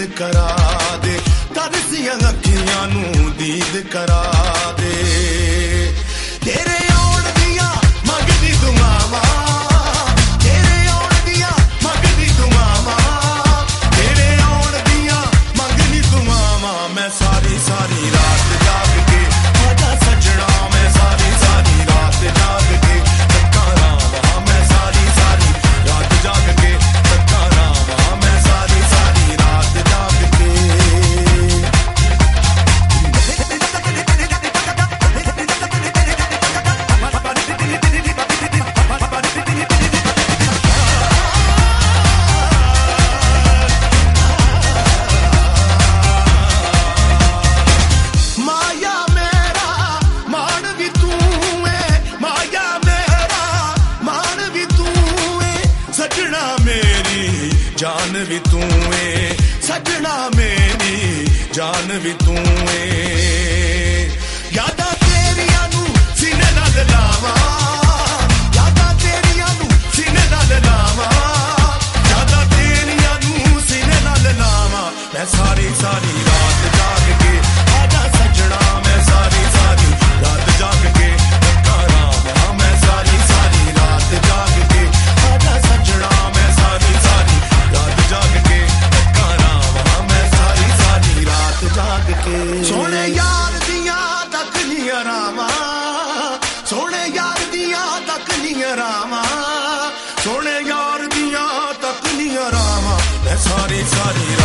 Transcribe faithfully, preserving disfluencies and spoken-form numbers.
करा दे, तरसियां अखियां नू दीद करा दे। तेरे आउण दियां मंगदी दुआवां, तेरे आउण दियां मंगदी दुआवां, तेरे आउण दियां मंगदी दुआवां। मैं सारी सारी रात जाग के आजा सजना, मैं सारी सारी रात जाग के तक्का रावां, मैं सारी सारी रात जाग के तक्का रावां, मैं सारी सारी रात जाग के। माया मेरा मान भी तू है, माया मेरा मान भी तू है, सजना मेरी जान भी तू है, सजना मेरी जान भी तू है। यादां तेरियां नू सीने नाल लावां, यादां तेरियां नू सीने नाल लावां, यादां तेरियां नू सीने नाल लावां। मैं सारी सारी रात जाग के आजा सजना, मैं सारी सारी रात जाग के तक्का रावां, मैं सारी सारी रात जाग के आजा सजना, मैं सारी सारी रात जाग के तक्का रावां, मैं सारी सारी रात जाग के। सोने यार दियां तक नी रावां, सोने यार दियां तक नी रावां, सोने यार दियां तक नी रावां। मैं सारी सारी